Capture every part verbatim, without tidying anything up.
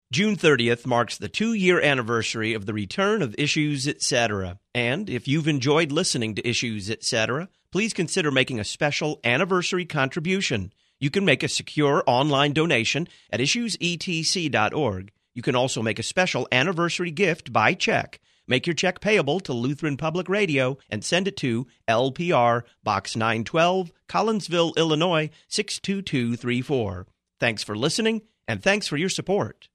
June thirtieth marks the two-year anniversary of the return of Issues Etc. And if you've enjoyed listening to Issues Etc., please consider making a special anniversary contribution. You can make a secure online donation at issues e t c dot org. You can also make a special anniversary gift by check. Make your check payable to Lutheran Public Radio and send it to L P R, Box nine twelve, Collinsville, Illinois, six two two three four. Thanks for listening, and thanks for your support.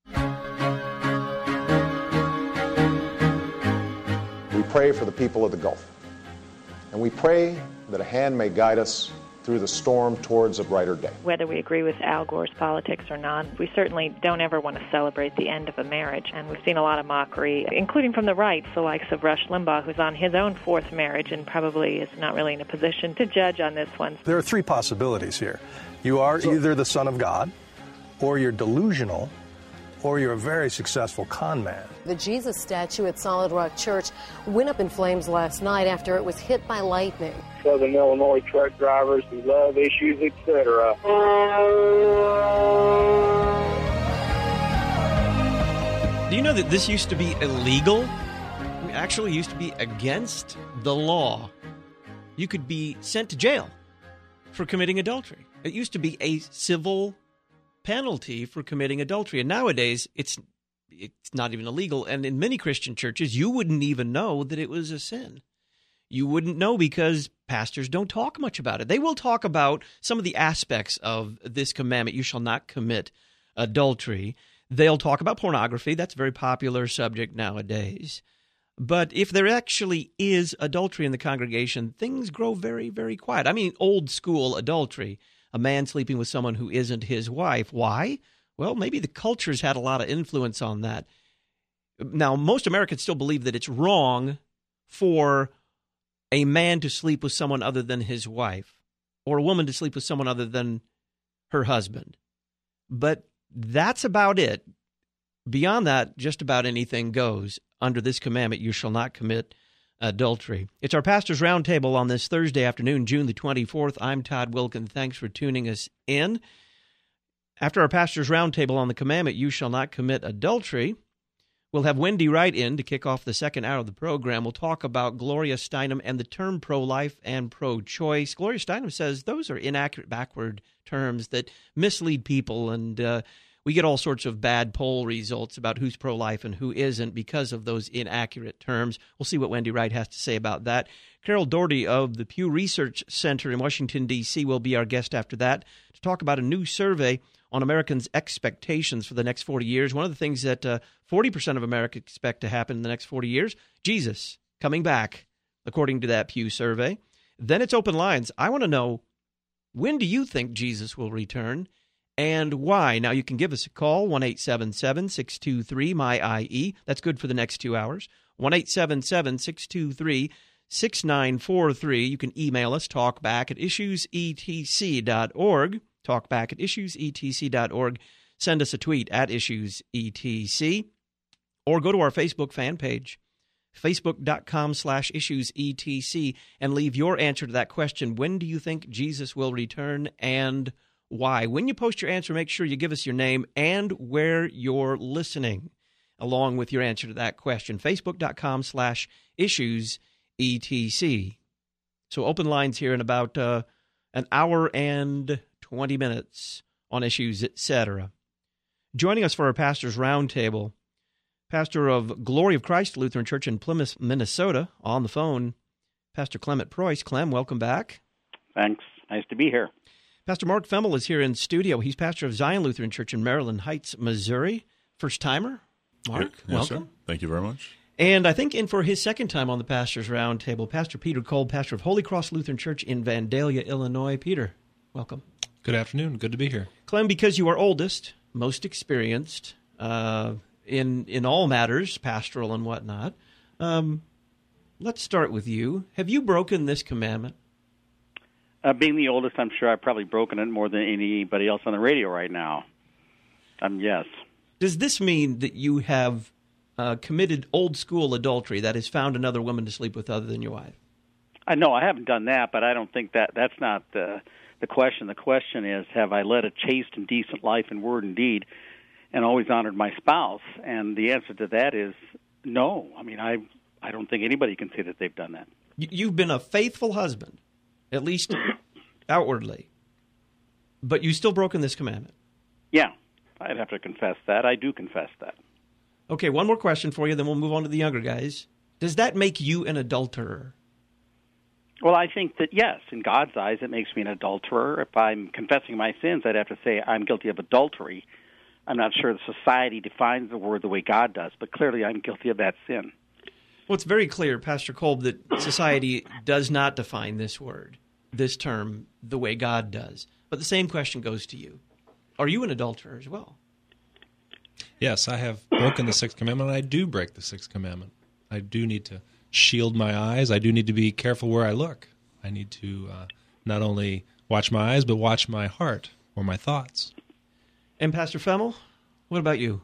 We pray for the people of the Gulf, and we pray that a hand may guide us through the storm towards a brighter day. Whether we agree with Al Gore's politics or not, we certainly don't ever want to celebrate the end of a marriage, and we've seen a lot of mockery, including from the right, the likes of Rush Limbaugh, who's on his own fourth marriage and probably is not really in a position to judge on this one. There are three possibilities here. You are so, either the son of God, or you're delusional, or you're a very successful con man. The Jesus statue at Solid Rock Church went up in flames last night after it was hit by lightning. Southern Illinois truck drivers who love Issues, et cetera. Do you know that this used to be illegal? It actually used to be against the law. You could be sent to jail for committing adultery. It used to be a civil penalty for committing adultery. And nowadays, it's it's not even illegal. And in many Christian churches, you wouldn't even know that it was a sin. You wouldn't know because pastors don't talk much about it. They will talk about some of the aspects of this commandment, you shall not commit adultery. They'll talk about pornography. That's a very popular subject nowadays. But if there actually is adultery in the congregation, things grow very, very quiet. I mean, old school adultery. A man sleeping with someone who isn't his wife. Why? Well, maybe the culture's had a lot of influence on that. Now, most Americans still believe that it's wrong for a man to sleep with someone other than his wife, or a woman to sleep with someone other than her husband. But that's about it. Beyond that, just about anything goes under this commandment, you shall not commit adultery. It's our Pastor's Roundtable on this Thursday afternoon, June the twenty-fourth. I'm Todd Wilkin. Thanks for tuning us in. After our Pastor's Roundtable on the commandment, you shall not commit adultery, we'll have Wendy Wright in to kick off the second hour of the program. We'll talk about Gloria Steinem and the term pro-life and pro-choice. Gloria Steinem says those are inaccurate, backward terms that mislead people, and uh, we get all sorts of bad poll results about who's pro-life and who isn't because of those inaccurate terms. We'll see what Wendy Wright has to say about that. Carol Doherty of the Pew Research Center in Washington, D C will be our guest after that to talk about a new survey on Americans' expectations for the next forty years. One of the things that uh, forty percent of America expect to happen in the next forty years, Jesus coming back, according to that Pew survey. Then it's open lines. I want to know, when do you think Jesus will return? And why? Now, you can give us a call, one eight seven seven, six two three, M Y I E. That's good for the next two hours. one eight seven seven, six two three, six nine four three. You can email us, talkback at issues e t c dot org. Talkback at issues e t c dot org. Send us a tweet at issues e t c. Or go to our Facebook fan page, facebook.com slash issues etc, and leave your answer to that question. When do you think Jesus will return, and why? When you post your answer, make sure you give us your name and where you're listening, along with your answer to that question. Facebook.com slash issues etc. So open lines here in about uh, an hour and twenty minutes on Issues, et cetera. Joining us for our Pastor's Roundtable, pastor of Glory of Christ Lutheran Church in Plymouth, Minnesota, on the phone, Pastor Clement Preuss. Clem, welcome back. Thanks. Nice to be here. Pastor Mark Femmel is here in studio. He's pastor of Zion Lutheran Church in Maryland Heights, Missouri. First timer, Mark, yes, welcome. Sir. Thank you very much. And I think in for his second time on the Pastor's Roundtable, Pastor Peter Kolb, pastor of Holy Cross Lutheran Church in Vandalia, Illinois. Peter, welcome. Good afternoon. Good to be here. Clem, because you are oldest, most experienced uh, in in all matters, pastoral and whatnot, um, let's start with you. Have you broken this commandment? Uh, being the oldest, I'm sure I've probably broken it more than anybody else on the radio right now. Um, yes. Does this mean that you have uh, committed old-school adultery, that is, found another woman to sleep with other than your wife? I know I haven't done that, but I don't think that that's not the the question. The question is, have I led a chaste and decent life in word and deed? and always honored my spouse? And the answer to that is no. I mean, I I don't think anybody can say that they've done that. You've been a faithful husband, at least outwardly, but you've still broken this commandment. Yeah, I'd have to confess that. I do confess that. Okay, one more question for you, then we'll move on to the younger guys. Does that make you an adulterer? Well, I think that, yes, in God's eyes, it makes me an adulterer. If I'm confessing my sins, I'd have to say I'm guilty of adultery. I'm not sure the society defines the word the way God does, but clearly I'm guilty of that sin. Well, it's very clear, Pastor Kolb, that society does not define this word, this term, the way God does. But the same question goes to you. Are you an adulterer as well? Yes, I have broken the sixth commandment, and I do break the sixth commandment. I do need to shield my eyes. I do need to be careful where I look. I need to uh, not only watch my eyes, but watch my heart or my thoughts. And Pastor Femmel, what about you?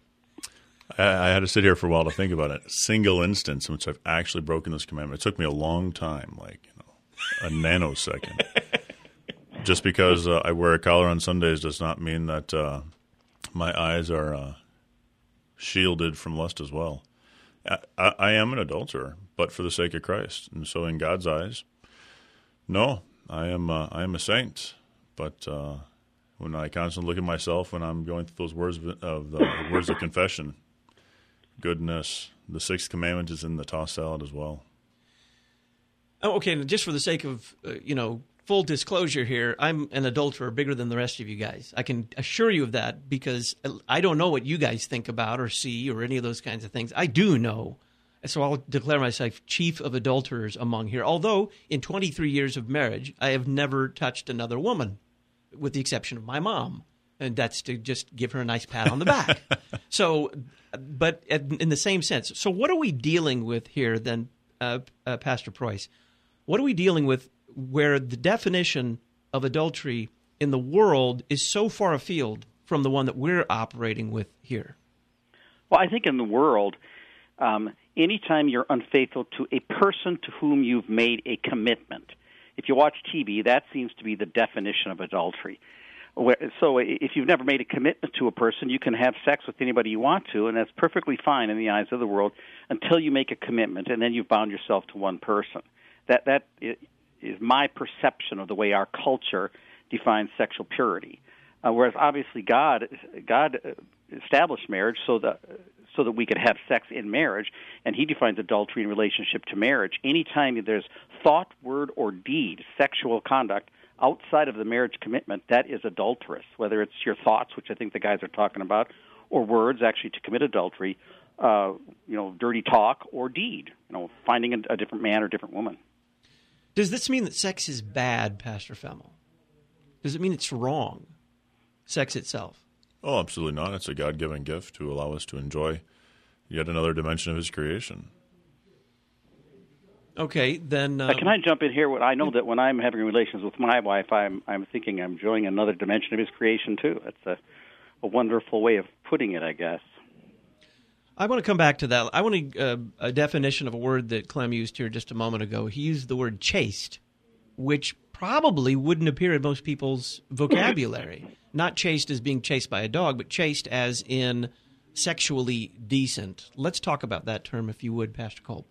I, I had to sit here for a while to think about it. A single instance in which I've actually broken this commandment. It took me a long time, like you know, a nanosecond. Just because uh, I wear a collar on Sundays does not mean that uh, my eyes are uh, shielded from lust as well. I, I am an adulterer, but for the sake of Christ. And so in God's eyes, no, I am uh, I am a saint. But uh, when I constantly look at myself, when I'm going through those words of, of the words of confession, goodness, the sixth commandment is in the tossed salad as well. Oh, okay, and just for the sake of, uh, you know, full disclosure here, I'm an adulterer bigger than the rest of you guys. I can assure you of that because I don't know what you guys think about or see or any of those kinds of things. I do know. So I'll declare myself chief of adulterers among here. Although in twenty-three years of marriage, I have never touched another woman, with the exception of my mom. And that's to just give her a nice pat on the back. So, but in the same sense. So what are we dealing with here then, uh, uh, Pastor Preuss? What are we dealing with where the definition of adultery in the world is so far afield from the one that we're operating with here? Well, I think in the world, um, anytime you're unfaithful to a person to whom you've made a commitment, if you watch T V, that seems to be the definition of adultery. So if you've never made a commitment to a person, you can have sex with anybody you want to, and that's perfectly fine in the eyes of the world until you make a commitment, and then you've bound yourself to one person. That that is my perception of the way our culture defines sexual purity. Uh, whereas obviously God God established marriage so that so that we could have sex in marriage, and He defines adultery in relationship to marriage. Anytime there's thought, word, or deed, sexual conduct outside of the marriage commitment, that is adulterous. Whether it's your thoughts, which I think the guys are talking about, or words actually to commit adultery, uh, you know, dirty talk, or deed, you know, finding a, a different man or different woman. Does this mean that sex is bad, Pastor Femmel? Does it mean it's wrong, sex itself? Oh, absolutely not. It's a God-given gift to allow us to enjoy yet another dimension of His creation. Okay, then... Um, uh, can I jump in here? I know that when I'm having relations with my wife, I'm I'm thinking I'm enjoying another dimension of His creation, too. That's a, a wonderful way of putting it, I guess. I want to come back to that. I want to, uh, a definition of a word that Clem used here just a moment ago. He used the word chaste, which probably wouldn't appear in most people's vocabulary. Not chaste as being chased by a dog, but chaste as in sexually decent. Let's talk about that term, if you would, Pastor Kolb.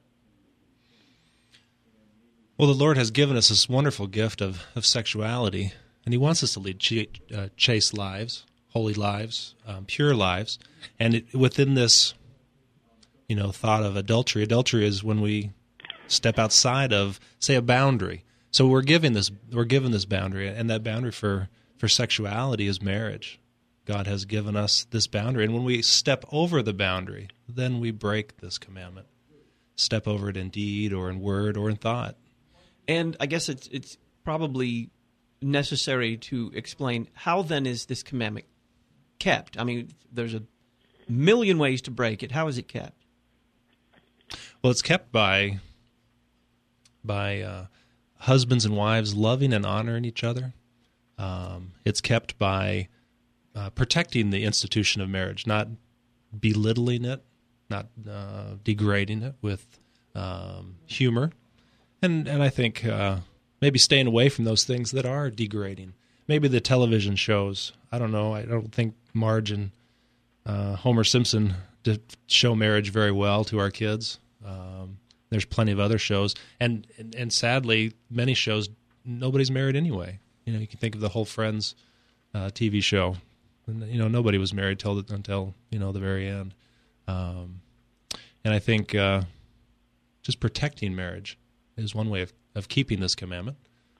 Well, the Lord has given us this wonderful gift of, of sexuality, and He wants us to lead ch- uh, chaste lives, holy lives, um, pure lives. And it, within this, you know, thought of adultery, adultery is when we step outside of, say, a boundary. So we're given this, we're given this boundary, and that boundary for, for sexuality is marriage. God has given us this boundary, and when we step over the boundary, then we break this commandment. Step over it in deed or in word or in thought. And I guess it's it's probably necessary to explain how then is this commandment kept? I mean, there's a million ways to break it. How is it kept? Well, it's kept by by uh, husbands and wives loving and honoring each other. Um, it's kept by uh, protecting the institution of marriage, not belittling it, not uh, degrading it with um, humor. And and I think uh, maybe staying away from those things that are degrading. Maybe the television shows. I don't know. I don't think Marge and uh, Homer Simpson to show marriage very well to our kids. Um, there's plenty of other shows, and, and and sadly, many shows nobody's married anyway. You know, you can think of the whole Friends uh, T V show. And, you know, nobody was married till the, until you know the very end. Um, and I think uh, just protecting marriage is one way of, of keeping this commandment.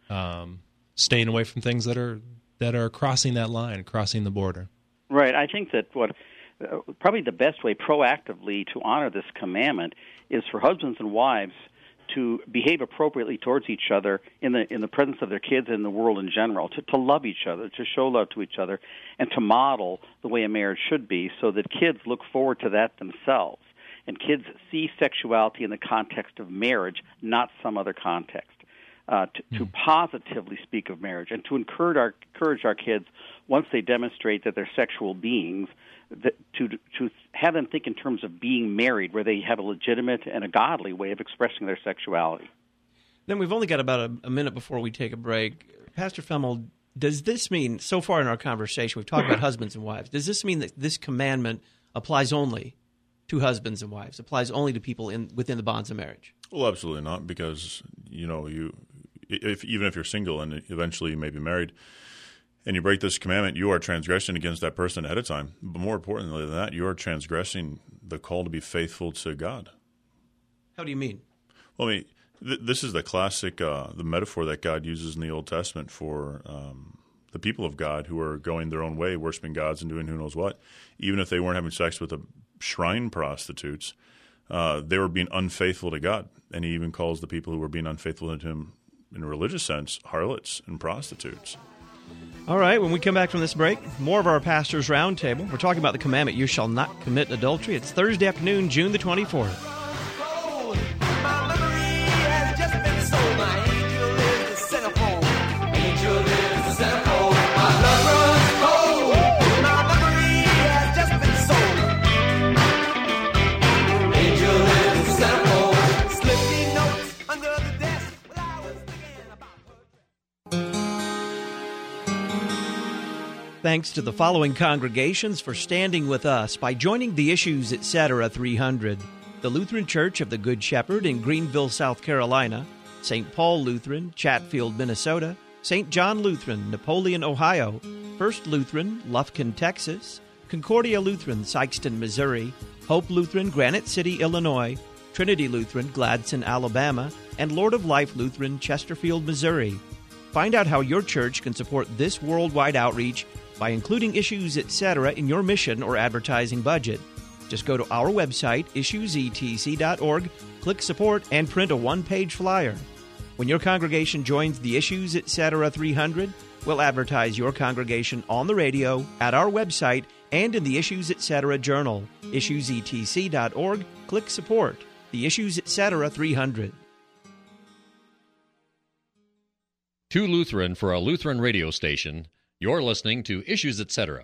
Um, staying away from things that are that are crossing that line, crossing the border. Right. I think that what uh, probably the best way proactively to honor this commandment is for husbands and wives to behave appropriately towards each other in the in the presence of their kids and the world in general, to, to love each other, to show love to each other, and to model the way a marriage should be so that kids look forward to that themselves. And kids see sexuality in the context of marriage, not some other context. Uh, to, mm. to positively speak of marriage and to encourage our, encourage our kids, once they demonstrate that they're sexual beings, that, to to have them think in terms of being married, where they have a legitimate and a godly way of expressing their sexuality. Then we've only got about a, a minute before we take a break. Pastor Femmel, does this mean, so far in our conversation, we've talked about husbands and wives, does this mean that this commandment applies only to husbands and wives, applies only to people in within the bonds of marriage? Well, absolutely not, because, you know, you if even if you're single and eventually you may be married and you break this commandment, you are transgressing against that person ahead of time. But more importantly than that, you are transgressing the call to be faithful to God. How do you mean? Well, I mean, th- this is the classic, uh, the metaphor that God uses in the Old Testament for um, the people of God who are going their own way, worshiping gods and doing who knows what. Even if they weren't having sex with the shrine prostitutes, uh, they were being unfaithful to God. And he even calls the people who were being unfaithful to him in a religious sense, harlots and prostitutes. All right, when we come back from this break, more of our Pastor's Roundtable. We're talking about the commandment, you shall not commit adultery. It's Thursday afternoon, June the twenty-fourth. Thanks to the following congregations for standing with us by joining the Issues Etc. three hundred. The Lutheran Church of the Good Shepherd in Greenville, South Carolina, Saint Paul Lutheran, Chatfield, Minnesota, Saint John Lutheran, Napoleon, Ohio, First Lutheran, Lufkin, Texas, Concordia Lutheran, Sikeston, Missouri, Hope Lutheran, Granite City, Illinois, Trinity Lutheran, Gladson, Alabama, and Lord of Life Lutheran, Chesterfield, Missouri. Find out how your church can support this worldwide outreach by including Issues Etc. in your mission or advertising budget. Just go to our website, issues e t c dot org, click Support, and print a one-page flyer. When your congregation joins the Issues Etc. three hundred, we'll advertise your congregation on the radio, at our website, and in the Issues Etc. Journal. issues e t c dot org, click Support. The Issues Etc. three hundred. Too Lutheran for a Lutheran radio station. You're listening to Issues Etc.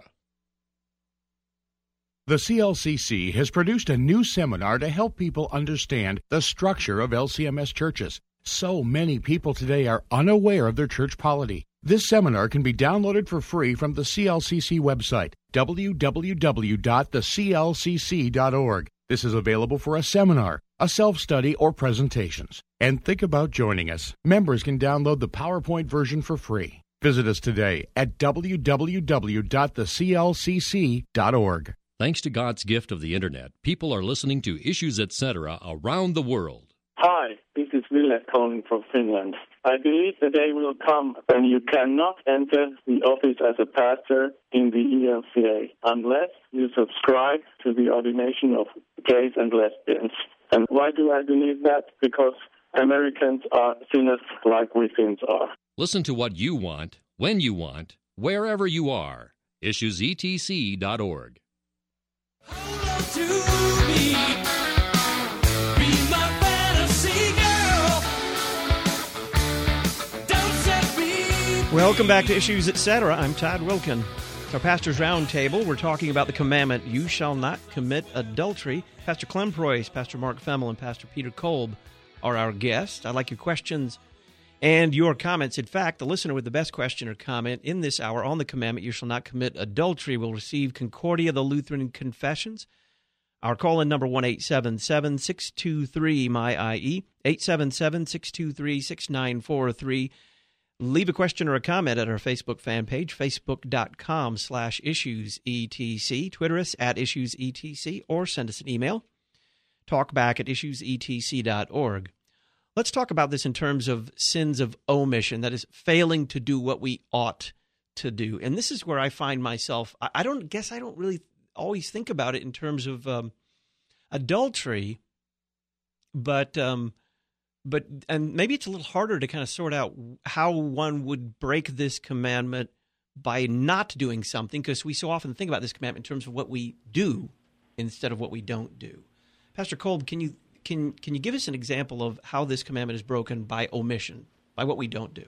The C L C C has produced a new seminar to help people understand the structure of L C M S churches. So many people today are unaware of their church polity. This seminar can be downloaded for free from the C L C C website, w w w dot the c l c c dot org. This is available for a seminar, a self-study, or presentations. And think about joining us. Members can download the PowerPoint version for free. Visit us today at w w w dot the c l c c dot org. Thanks to God's gift of the Internet, people are listening to Issues Etc. around the world. Hi, this is Ville calling from Finland. I believe the day will come when you cannot enter the office as a pastor in the E L C A unless you subscribe to the ordination of gays and lesbians. And why do I believe that? Because Americans are sinners like we Finns are. Listen to what you want, when you want, wherever you are. issues e t c dot org. Welcome back to Issues Etc. I'm Todd Wilkin. It's our Pastor's Roundtable. We're talking about the commandment, you shall not commit adultery. Pastor Clem Preuss, Pastor Mark Femmel, and Pastor Peter Kolb are our guests. I'd like your questions and your comments. In fact, the listener with the best question or comment in this hour on the commandment, you shall not commit adultery, will receive Concordia, the Lutheran Confessions. Our call-in number, one eight seven seven, six two three, M Y I E, eight seven seven, six two three, six nine four three. Leave a question or a comment at our Facebook fan page, facebook.com slash issuesetc. Twitter us at issuesetc, or send us an email, talkback at issuesetc dot org. Let's talk about this in terms of sins of omission, that is, failing to do what we ought to do. And this is where I find myself, I don't guess I don't really always think about it in terms of um, adultery, but um, but and maybe it's a little harder to kind of sort out how one would break this commandment by not doing something, because we so often think about this commandment in terms of what we do instead of what we don't do. Pastor Kolb, can you can can you give us an example of how this commandment is broken by omission, by what we don't do?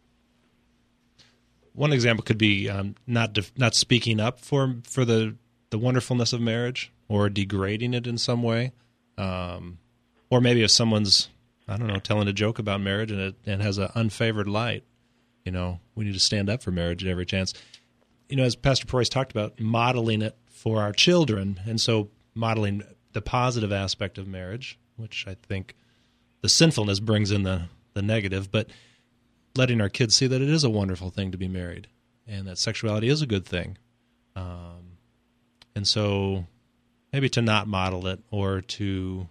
One example could be um, not def- not speaking up for for the the wonderfulness of marriage, or degrading it in some way, um, or maybe if someone's, I don't know, telling a joke about marriage and it and has an unfavored light, you know, we need to stand up for marriage at every chance. You know, as Pastor Preuss talked about, modeling it for our children, and so modeling the positive aspect of marriage, which I think the sinfulness brings in the, the negative, but letting our kids see that it is a wonderful thing to be married and that sexuality is a good thing. Um, And so maybe to not model it, or to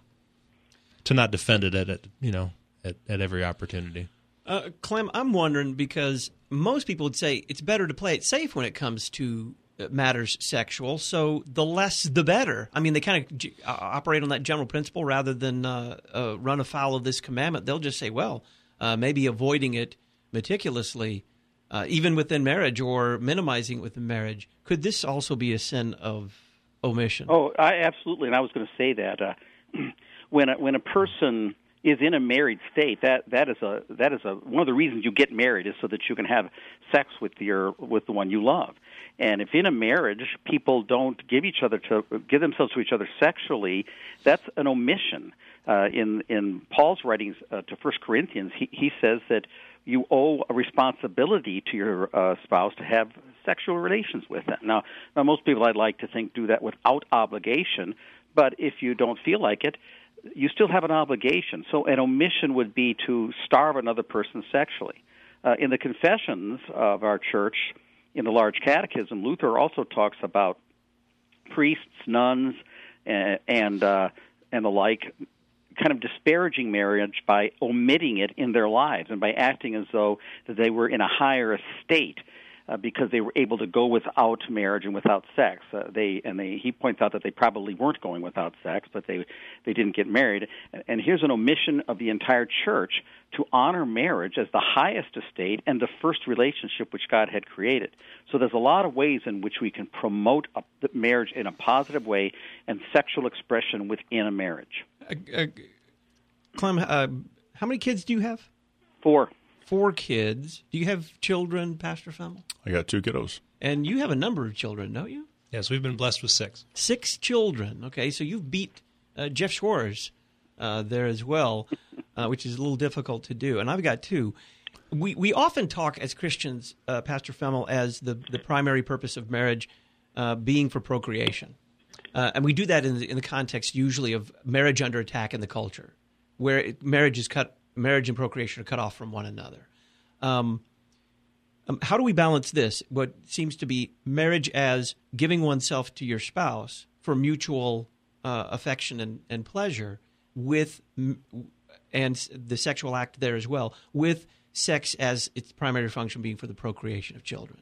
to not defend it at, at you know at, at every opportunity. Uh, Clem, I'm wondering, because most people would say it's better to play it safe when it comes to matters sexual, so the less the better. I mean, they kind of g- operate on that general principle rather than uh, uh, run afoul of this commandment. They'll just say, well, uh, maybe avoiding it meticulously, Uh, even within marriage, or minimizing it within marriage. Could this also be a sin of omission? Oh, I, absolutely. And I was going to say that uh, when a, when a person is in a married state, that that is a that is a one of the reasons you get married is so that you can have sex with your with the one you love. And if in a marriage people don't give each other to give themselves to each other sexually, that's an omission. Uh, in in Paul's writings uh, to First Corinthians, he he says that you owe a responsibility to your uh, spouse to have sexual relations with them. Now, now, most people, I'd like to think, do that without obligation, but if you don't feel like it, you still have an obligation. So an omission would be to starve another person sexually. Uh, in the confessions of our church, in the Large Catechism, Luther also talks about priests, nuns, and and, uh, and the like, kind of disparaging marriage by omitting it in their lives and by acting as though that they were in a higher estate uh, because they were able to go without marriage and without sex. Uh, they and they he points out that they probably weren't going without sex, but they they didn't get married. And here's an omission of the entire church to honor marriage as the highest estate and the first relationship which God had created. So there's a lot of ways in which we can promote a, marriage in a positive way and sexual expression within a marriage. Uh, uh, Clem, uh, how many kids do you have? Four. Four kids. Do you have children, Pastor Femmel? I got two kiddos. And you have a number of children, don't you? Yes, we've been blessed with six. Six children. Okay, so you've beat uh, Jeff Schwartz uh, there as well, uh, which is a little difficult to do. And I've got two. We we often talk as Christians, uh, Pastor Femmel, as the, the primary purpose of marriage uh, being for procreation. Uh, and we do that in the, in the context usually of marriage under attack in the culture, where it, marriage is cut, marriage and procreation are cut off from one another. Um, um, how do we balance this? What seems to be marriage as giving oneself to your spouse for mutual uh, affection and, and pleasure, with and the sexual act there as well, with sex as its primary function being for the procreation of children.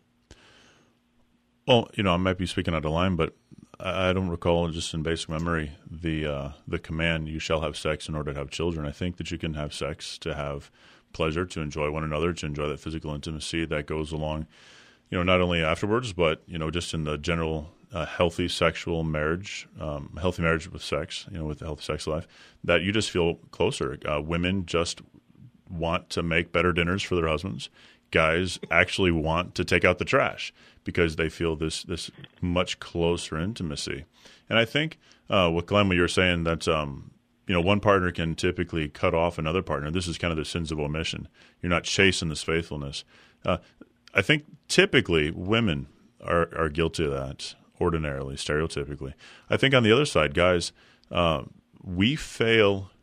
Well, you know, I might be speaking out of line, but I don't recall, just in basic memory, the uh, the command, you shall have sex in order to have children. I think that you can have sex to have pleasure, to enjoy one another, to enjoy that physical intimacy that goes along, you know, not only afterwards, but, you know, just in the general uh, healthy sexual marriage, um, healthy marriage with sex, you know, with a healthy sex life, that you just feel closer. Uh, women just want to make better dinners for their husbands. Guys actually want to take out the trash because they feel this this much closer intimacy. And I think uh, what Glenn, what you're saying, that um, you know, one partner can typically cut off another partner. This is kind of the sins of omission. You're not chasing this faithfulness. Uh, I think typically women are, are guilty of that, ordinarily, stereotypically. I think on the other side, guys, uh, we fail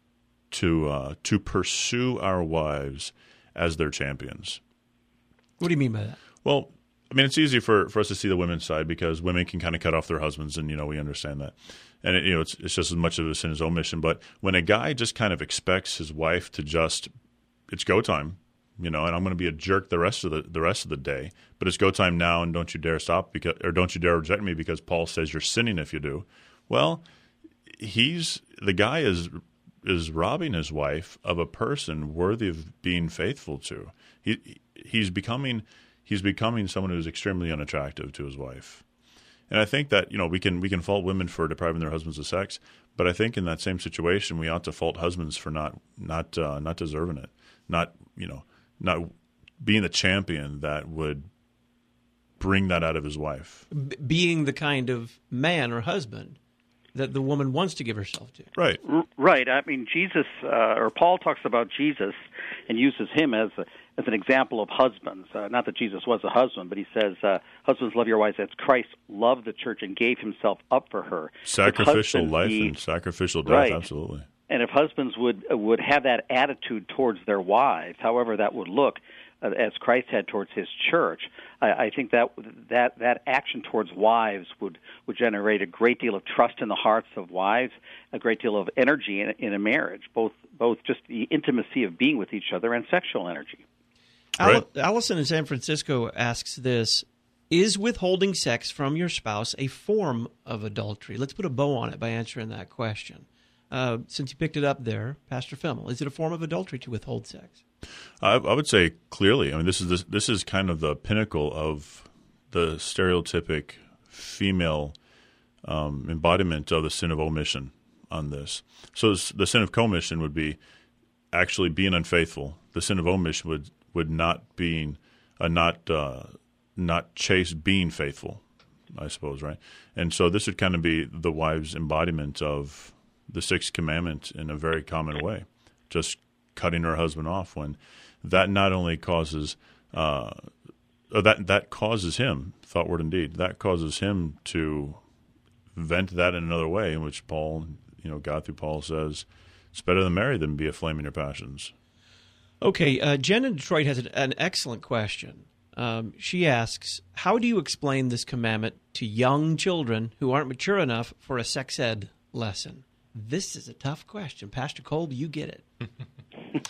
to uh, to pursue our wives as their champions. What do you mean by that? Well, I mean, it's easy for, for us to see the women's side because women can kind of cut off their husbands, and, you know, we understand that. And, it, you know, it's it's just as much of a sin as omission. But when a guy just kind of expects his wife to just, it's go time, you know, and I'm going to be a jerk the rest of the the rest of the day, but it's go time now, and don't you dare stop because, or don't you dare reject me because Paul says you're sinning if you do. Well, he's the guy is is robbing his wife of a person worthy of being faithful to. He he's becoming he's becoming someone who's extremely unattractive to his wife. And I think that, you know, we can we can fault women for depriving their husbands of sex, but I think in that same situation we ought to fault husbands for not not uh, not deserving it, not you know not being the champion that would bring that out of his wife, B- being the kind of man or husband that the woman wants to give herself to. Right. Right. I mean, Jesus, uh, or Paul talks about Jesus and uses him as a, as an example of husbands. Uh, not that Jesus was a husband, but he says, uh, husbands, love your wives as Christ loved the church and gave himself up for her. Sacrificial life be, and sacrificial death, right. Absolutely. And if husbands would would have that attitude towards their wives, however that would look, uh, as Christ had towards his church, I, I think that that that action towards wives would, would generate a great deal of trust in the hearts of wives, a great deal of energy in, in a marriage, both both just the intimacy of being with each other and sexual energy. Right. Allison in San Francisco asks this: is withholding sex from your spouse a form of adultery? Let's put a bow on it by answering that question. Uh, since you picked it up there, Pastor Fimmel, is it a form of adultery to withhold sex? I, I would say clearly. I mean, this is this, this is kind of the pinnacle of the stereotypic female um, embodiment of the sin of omission on this. So the sin of commission would be actually being unfaithful. The sin of omission would would not being uh, not uh, not chase being faithful, I suppose, right? And so this would kind of be the wife's embodiment of the sixth commandment in a very common way, just cutting her husband off, when that not only causes uh, that that causes him, thought, word, and deed, that causes him to vent that in another way, in which Paul, you know, God through Paul says, it's better than marry than be a flame in your passions. Okay, uh, Jen in Detroit has an, an excellent question. Um, she asks, how do you explain this commandment to young children who aren't mature enough for a sex ed lesson? This is a tough question. Pastor Kolb, you get it.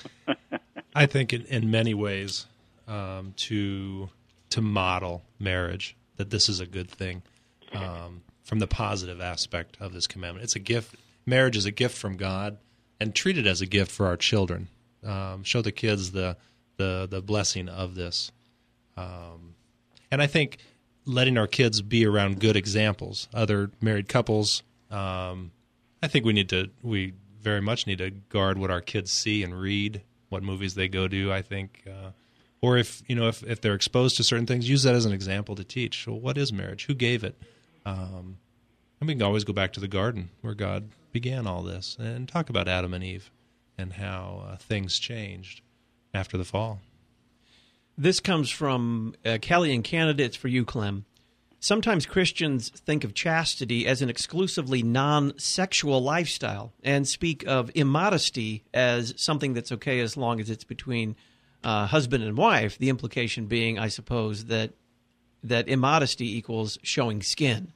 I think in, in many ways um, to to model marriage, that this is a good thing um, from the positive aspect of this commandment. It's a gift. Marriage is a gift from God, and treat it as a gift for our children. Um, show the kids the, the, the blessing of this. Um, and I think letting our kids be around good examples, other married couples, um, I think we need to, we very much need to guard what our kids see and read, what movies they go to, I think. Uh, or if, you know, if, if they're exposed to certain things, use that as an example to teach. Well, what is marriage? Who gave it? Um, and we can always go back to the garden where God began all this and talk about Adam and Eve and how uh, things changed after the fall. This comes from uh, Kelly in Canada. It's for you, Clem. Sometimes Christians think of chastity as an exclusively non-sexual lifestyle and speak of immodesty as something that's okay as long as it's between uh, husband and wife, the implication being, I suppose, that that immodesty equals showing skin.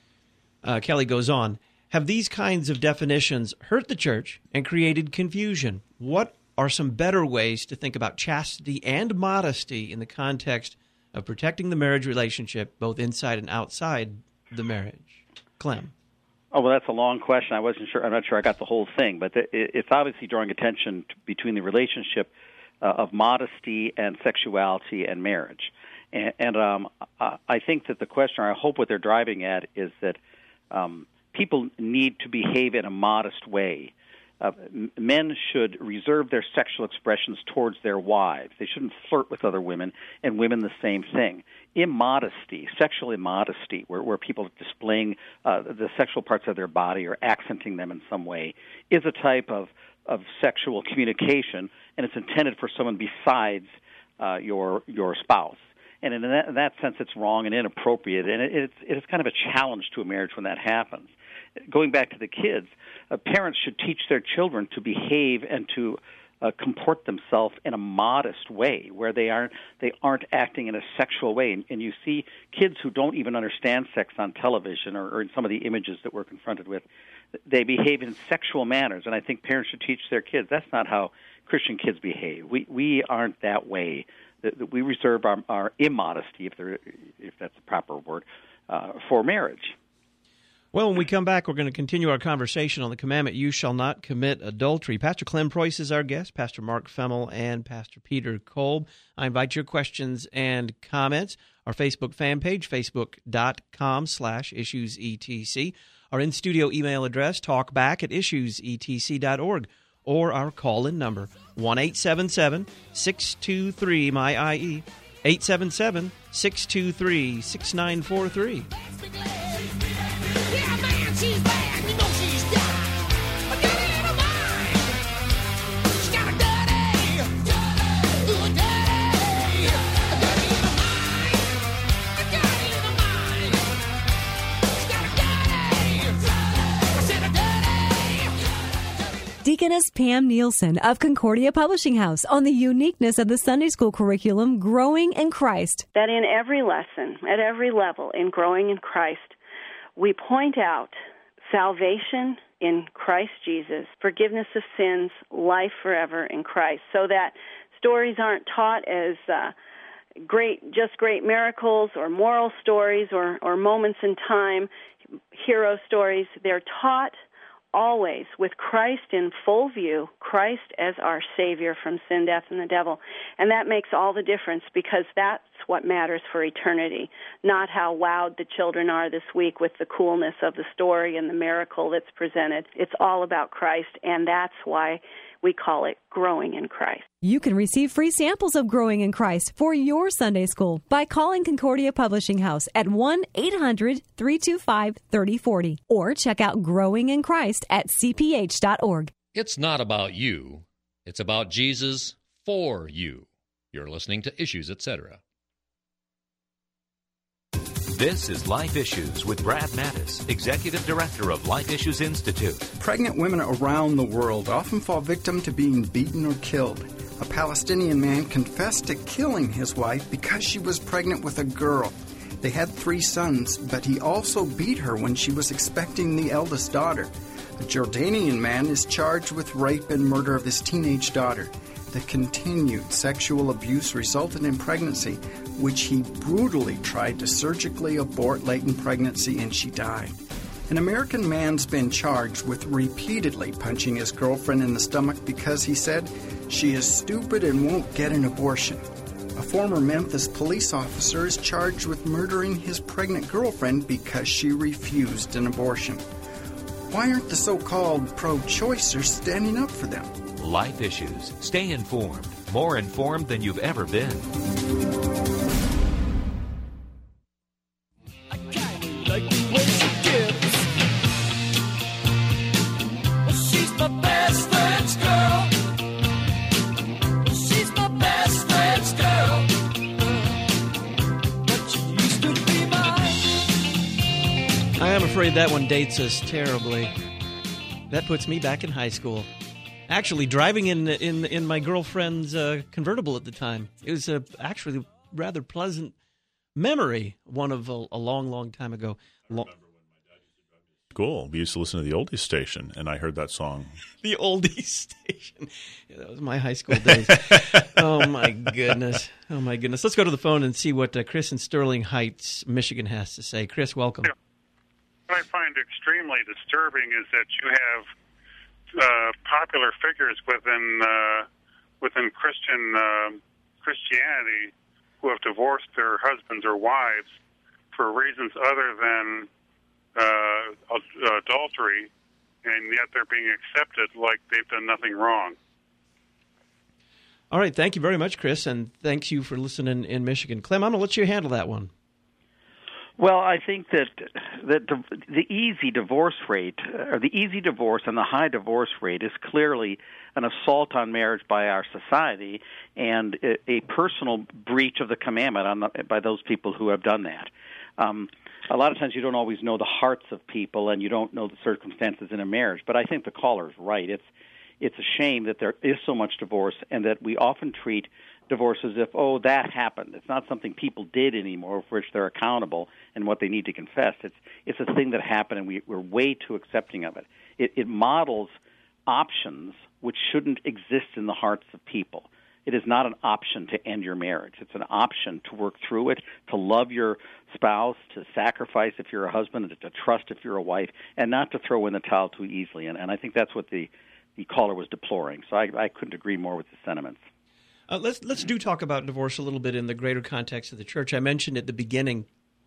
Uh, Kelly goes on, have these kinds of definitions hurt the church and created confusion? What are some better ways to think about chastity and modesty in the context of protecting the marriage relationship, both inside and outside the marriage? Clem. Oh, well, that's a long question. I wasn't sure. I'm not sure I got the whole thing, but it's obviously drawing attention to, between the relationship uh, of modesty and sexuality and marriage. And, and um, I think that the question, or I hope what they're driving at, is that um, people need to behave in a modest way. uh, men should reserve their sexual expressions towards their wives. They shouldn't flirt with other women, and women the same thing. Immodesty, sexual immodesty, where, where people are displaying uh, the sexual parts of their body or accenting them in some way, is a type of, of sexual communication, and it's intended for someone besides uh, your your spouse. And in that, in that sense, it's wrong and inappropriate, and it, it's, it's kind of a challenge to a marriage when that happens. Going back to the kids, uh, parents should teach their children to behave and to uh, comport themselves in a modest way, where they aren't they aren't acting in a sexual way. And, and you see kids who don't even understand sex on television or, or in some of the images that we're confronted with, they behave in sexual manners. And I think parents should teach their kids that's not how Christian kids behave. We we aren't that way. That we reserve our, our immodesty, if there if that's the proper word, uh, for marriage. Well, when we come back, we're going to continue our conversation on the commandment, you shall not commit adultery. Pastor Clem Preuss is our guest, Pastor Mark Femmel, and Pastor Peter Kolb. I invite your questions and comments. Our Facebook fan page, facebook.com slash issuesetc. Our in-studio email address, talkback at issuesetc.org. Or our call-in number, one eight seven seven, six two three, M Y I E, eight seven seven, six two three, six nine four three. Yeah, man, she's bad. You know she's got a dirty little mind. She's got a dirty, dirty, ooh, dirty, a dirty little mind. A dirty little mind. She's got a dirty, I said a dirty. Deaconess Pam Nielsen of Concordia Publishing House on the uniqueness of the Sunday School curriculum, Growing in Christ. That in every lesson, at every level, in Growing in Christ, we point out salvation in Christ Jesus, forgiveness of sins, life forever in Christ, so that stories aren't taught as uh, great, just great miracles or moral stories or, or moments in time, hero stories. They're taught always with Christ in full view, Christ as our Savior from sin, death, and the devil. And that makes all the difference, because that's what matters for eternity, not how wowed the children are this week with the coolness of the story and the miracle that's presented. It's all about Christ, and that's why we call it Growing in Christ. You can receive free samples of Growing in Christ for your Sunday school by calling Concordia Publishing House at one eight hundred, three two five, three oh four oh or check out Growing in Christ at c p h dot org. It's not about you. It's about Jesus for you. You're listening to Issues, et cetera. This is Life Issues with Brad Mattis, Executive Director of Life Issues Institute. Pregnant women around the world often fall victim to being beaten or killed. A Palestinian man confessed to killing his wife because she was pregnant with a girl. They had three sons, but he also beat her when she was expecting the eldest daughter. A Jordanian man is charged with rape and murder of his teenage daughter. The continued sexual abuse resulted in pregnancy, which he brutally tried to surgically abort latent pregnancy, and she died. An American man's been charged with repeatedly punching his girlfriend in the stomach because he said she is stupid and won't get an abortion. A former Memphis police officer is charged with murdering his pregnant girlfriend because she refused an abortion. Why aren't the so-called pro-choicers standing up for them? Life Issues. Stay informed. More informed than you've ever been. I kinda like the way she dips. Well, she's my best friend's girl. Well, she's my best friend's girl. But she used to be mine. I am afraid that one dates us terribly. That puts me back in high school. Actually, driving in in in my girlfriend's uh, convertible at the time. It was a actually rather pleasant memory. One of a, a long, long time ago. Long- Cool. We used to listen to the oldies station, and I heard that song. The oldies station. Yeah, that was my high school days. Oh my goodness. Oh my goodness. Let's go to the phone and see what uh, Chris in Sterling Heights, Michigan, has to say. Chris, welcome. Yeah. What I find extremely disturbing is that you have Uh, popular figures within uh, within Christian uh, Christianity who have divorced their husbands or wives for reasons other than uh, adultery, and yet they're being accepted like they've done nothing wrong. All right, thank you very much, Chris, and thanks you for listening in Michigan. Clem, I'm going to let you handle that one. Well, I think that that the, the easy divorce rate, or the easy divorce and the high divorce rate, is clearly an assault on marriage by our society and a, a personal breach of the commandment on the, by those people who have done that. Um, a lot of times you don't always know the hearts of people and you don't know the circumstances in a marriage, but I think the caller is right. It's it's a shame that there is so much divorce and that we often treat divorce as if, oh, that happened. It's not something people did anymore for which they're accountable and what they need to confess. It's it's a thing that happened, and we, we're way too accepting of it. It, it models options which shouldn't exist in the hearts of people. It is not an option to end your marriage. It's an option to work through it, to love your spouse, to sacrifice if you're a husband, to trust if you're a wife, and not to throw in the towel too easily. And, and I think that's what the, the caller was deploring. So I, I couldn't agree more with the sentiments. Uh, let's let's do talk about divorce a little bit in the greater context of the church. I mentioned at the beginning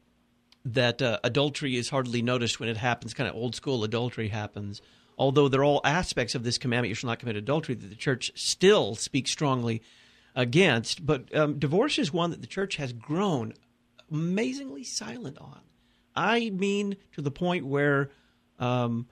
that uh, adultery is hardly noticed when it happens, kind of old school adultery happens. Although there are all aspects of this commandment, you shall not commit adultery, that the church still speaks strongly against. But um, divorce is one that the church has grown amazingly silent on. I mean, to the point where um,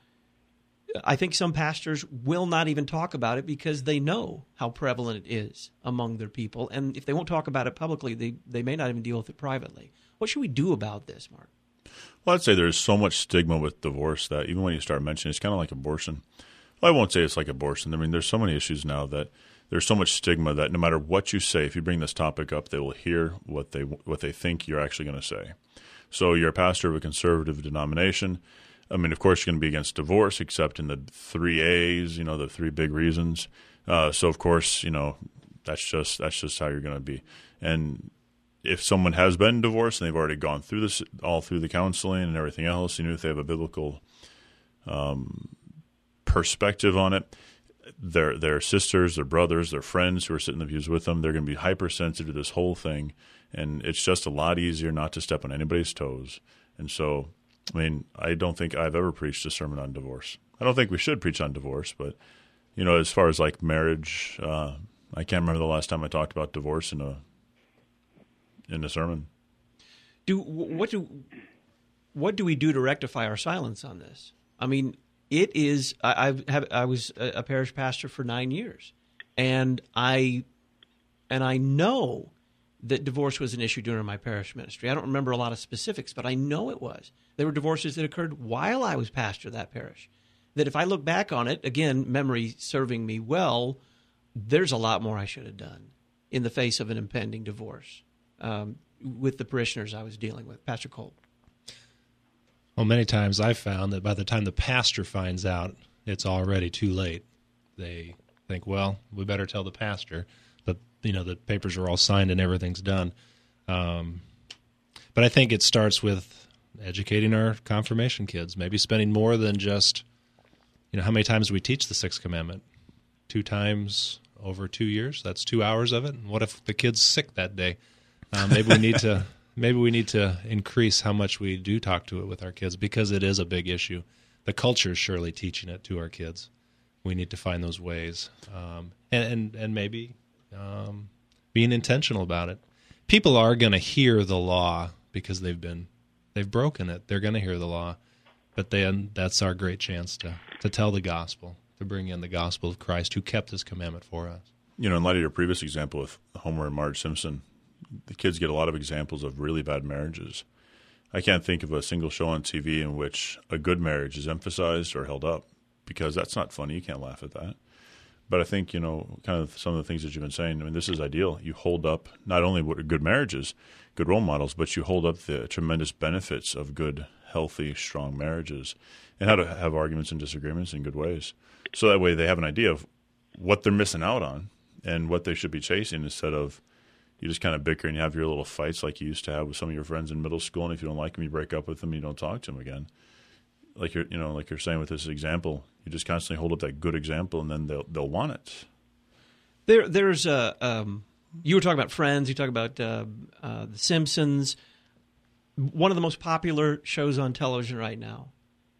I think some pastors will not even talk about it because they know how prevalent it is among their people. And if they won't talk about it publicly, they, they may not even deal with it privately. What should we do about this, Mark? Well, I'd say there's so much stigma with divorce that even when you start mentioning it, it's kind of like abortion. Well, I won't say it's like abortion. I mean, there's so many issues now that there's so much stigma that no matter what you say, if you bring this topic up, they will hear what they what they think you're actually going to say. So you're a pastor of a conservative denomination. I mean, of course, you're going to be against divorce, except in the three A's, you know, the three big reasons. Uh, so, of course, you know, that's just that's just how you're going to be. And if someone has been divorced and they've already gone through this, all through the counseling and everything else, you know, if they have a biblical um, perspective on it, their their sisters, their brothers, their friends who are sitting in the pews with them, they're going to be hypersensitive to this whole thing. And it's just a lot easier not to step on anybody's toes. And so, I mean, I don't think I've ever preached a sermon on divorce. I don't think we should preach on divorce, but, you know, as far as like marriage, uh, I can't remember the last time I talked about divorce in a in a sermon. Do what do what do we do to rectify our silence on this? I mean, it is. I I've have, I was a, a parish pastor for nine years, and I and I know that divorce was an issue during my parish ministry. I don't remember a lot of specifics, but I know it was. There were divorces that occurred while I was pastor of that parish. That if I look back on it, again, memory serving me well, there's a lot more I should have done in the face of an impending divorce. Um, with the parishioners I was dealing with. Pastor Cole. Well, many times I've found that by the time the pastor finds out, it's already too late. They think, well, we better tell the pastor. But, you know, the papers are all signed and everything's done. Um, but I think it starts with educating our confirmation kids, maybe spending more than just, you know, how many times do we teach the Sixth Commandment? Two times over two years? That's two hours of it. And what if the kid's sick that day? Uh, maybe we need to maybe we need to increase how much we do talk to it with our kids because it is a big issue. The culture is surely teaching it to our kids. We need to find those ways, um, and, and and maybe um, being intentional about it. People are going to hear the law because they've been they've broken it. They're going to hear the law, but then that's our great chance to to tell the gospel, to bring in the gospel of Christ, who kept His commandment for us. You know, in light of your previous example with Homer and Marge Simpson, the kids get a lot of examples of really bad marriages. I can't think of a single show on T V in which a good marriage is emphasized or held up because that's not funny. You can't laugh at that. But I think, you know, kind of some of the things that you've been saying, I mean, this is ideal. You hold up not only what good marriages, good role models, but you hold up the tremendous benefits of good, healthy, strong marriages and how to have arguments and disagreements in good ways. So that way they have an idea of what they're missing out on and what they should be chasing instead of you just kind of bicker and you have your little fights like you used to have with some of your friends in middle school, and if you don't like them, you break up with them, you don't talk to them again. Like you're, you know, like you're saying with this example, you just constantly hold up that good example, and then they'll they'll want it. There, there's a. Um, you were talking about Friends. You talk about uh, uh, The Simpsons. One of the most popular shows on television right now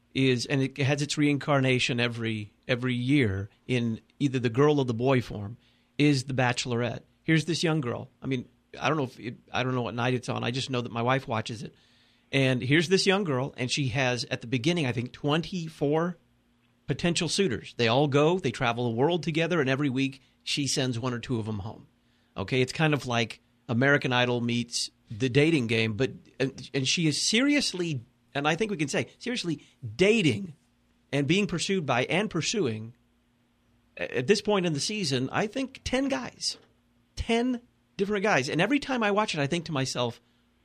is, and it has its reincarnation every every year in either the girl or the boy form, is The Bachelorette. Here's this young girl. I mean, I don't know if it, I don't know what night it's on. I just know that my wife watches it. And here's this young girl, and she has at the beginning, I think, twenty-four potential suitors. They all go, they travel the world together, and every week she sends one or two of them home. Okay, it's kind of like American Idol meets the dating game, but and, and she is seriously, and I think we can say seriously dating and being pursued by and pursuing at this point in the season, I think ten guys, ten different guys. And every time I watch it, I think to myself,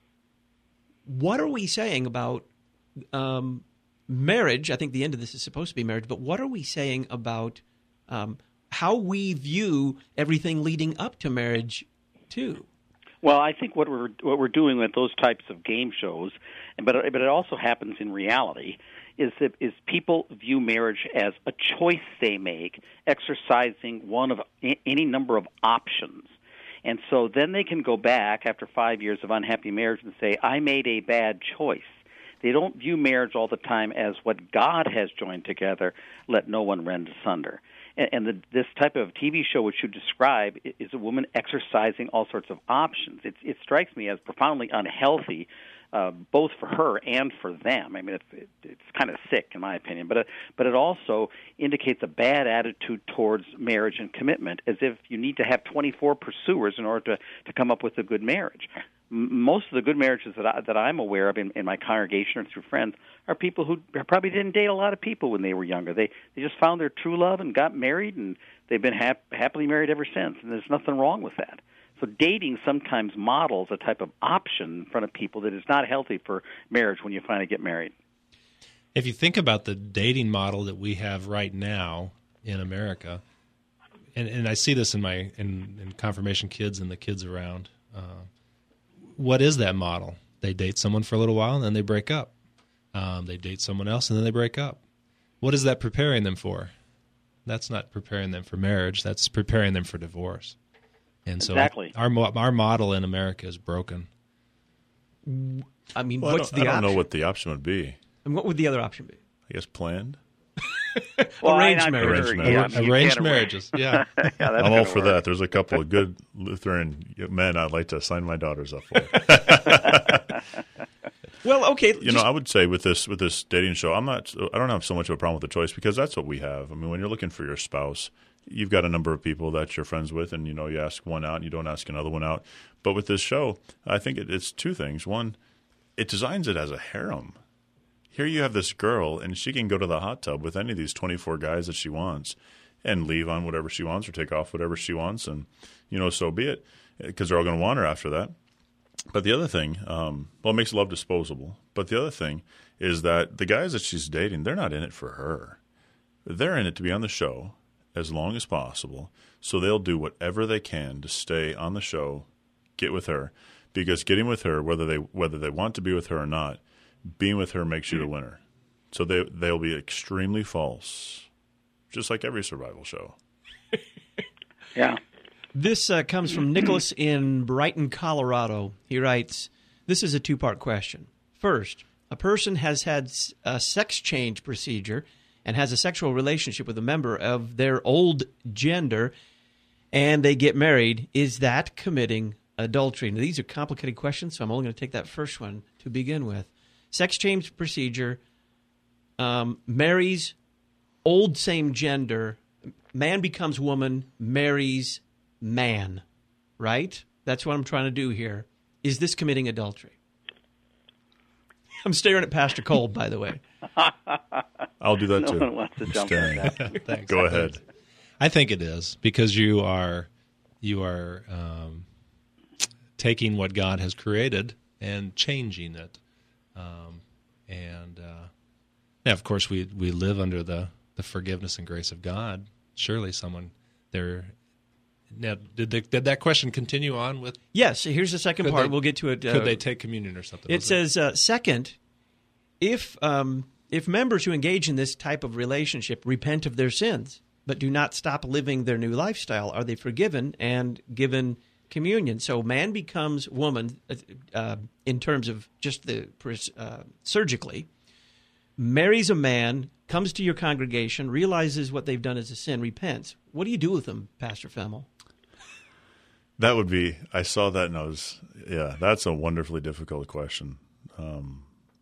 what are we saying about um, marriage? I think the end of this is supposed to be marriage, but what are we saying about um, how we view everything leading up to marriage too? Well, I think what we're what we're doing with those types of game shows, but but it also happens in reality, is that is people view marriage as a choice they make, exercising one of any number of options, and so then they can go back after five years of unhappy marriage and say, "I made a bad choice." They don't view marriage all the time as what God has joined together. Let no one rend asunder. And the, this type of T V show which you describe is a woman exercising all sorts of options. It, it strikes me as profoundly unhealthy, uh, both for her and for them. I mean, it's, it, it's kind of sick, in my opinion. But it, but it also indicates a bad attitude towards marriage and commitment, as if you need to have twenty-four pursuers in order to, to come up with a good marriage. Most of the good marriages that, I, that I'm aware of in, in my congregation or through friends are people who probably didn't date a lot of people when they were younger. They they just found their true love and got married, and they've been hap- happily married ever since, and there's nothing wrong with that. So dating sometimes models a type of option in front of people that is not healthy for marriage when you finally get married. If you think about the dating model that we have right now in America, and, and I see this in my in, in confirmation kids and the kids around, uh, what is that model? They date someone for a little while and then they break up. Um, they date someone else and then they break up. What is that preparing them for? That's not preparing them for marriage. That's preparing them for divorce. And so exactly. our our model in America is broken. I mean, well, what's I the I don't option? know what the option would be. And what would the other option be? I guess planned. Well, arranged I'm marriage. sure, Arranged yeah, Arranged, you arranged can't marriages, yeah. yeah that's I'm all gonna for work. that. There's a couple of good Lutheran men I'd like to sign my daughters up for. Well, okay. You know, I would say with this with this dating show, I'm not. I don't have so much of a problem with the choice because that's what we have. I mean, when you're looking for your spouse, you've got a number of people that you're friends with, and you know, you ask one out, and you don't ask another one out. But with this show, I think it, it's two things. One, it designs it as a harem. Here you have this girl, and she can go to the hot tub with any of these twenty-four guys that she wants, and leave on whatever she wants or take off whatever she wants, and you know, so be it, because they're all going to want her after that. But the other thing, um, well, it makes love disposable. But the other thing is that the guys that she's dating, they're not in it for her. They're in it to be on the show as long as possible. So they'll do whatever they can to stay on the show, get with her, because getting with her, whether they whether they want to be with her or not, being with her makes you the winner. So they they'll be extremely false, just like every survival show. Yeah. This uh, comes from Nicholas in Brighton, Colorado. He writes, this is a two-part question. First, a person has had a sex change procedure and has a sexual relationship with a member of their old gender, and they get married. Is that committing adultery? Now, these are complicated questions, so I'm only going to take that first one to begin with. Sex change procedure, um, marries old same gender, man becomes woman, marries man, right? That's what I'm trying to do here. Is this committing adultery? I'm staring at Pastor Cole, by the way. I'll do that no too. one wants to jump on that. Thanks. Go ahead. I think it is because you are you are um, taking what God has created and changing it, um, and uh, now, of course, we we live under the, the forgiveness and grace of God. Surely, someone there. Now, did the, did that question continue on with? Yes. Here's the second Could part. they- we'll get to it. Uh, Could they take communion or something? It Was says, uh, second, if um, if members who engage in this type of relationship repent of their sins but do not stop living their new lifestyle, are they forgiven and given communion? So man becomes woman uh, in terms of just the uh, surgically. marries a man, comes to your congregation, realizes what they've done is a sin, repents. What do you do with them, Pastor Femmel? That would be, I saw that and I was, yeah, that's a wonderfully difficult question. Um,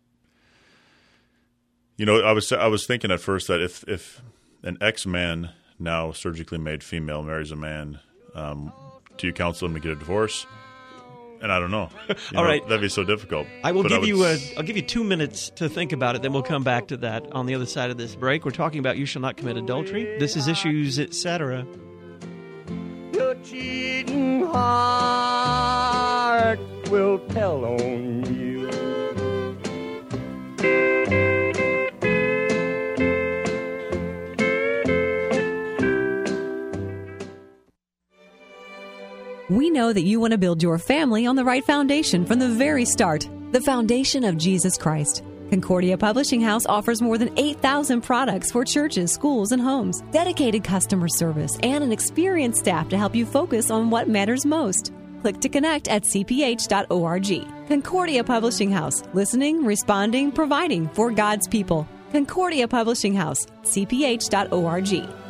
you know, I was I was thinking at first that if, if an ex-man, now surgically made female, marries a man, um, do you counsel him to get a divorce? And I don't know. You All know, right. That'd be so difficult. I will But give would you s- a, I'll give you two minutes to think about it, then we'll come back to that on the other side of this break. We're talking about You Shall Not Commit Adultery. This is Issues, et cetera. Your cheating heart will tell on you. We know that you want to build your family on the right foundation from the very start, the foundation of Jesus Christ. Concordia Publishing House offers more than eight thousand products for churches, schools, and homes, dedicated customer service, and an experienced staff to help you focus on what matters most. Click to connect at c p h dot org. Concordia Publishing House, listening, responding, providing for God's people. Concordia Publishing House, c p h dot org.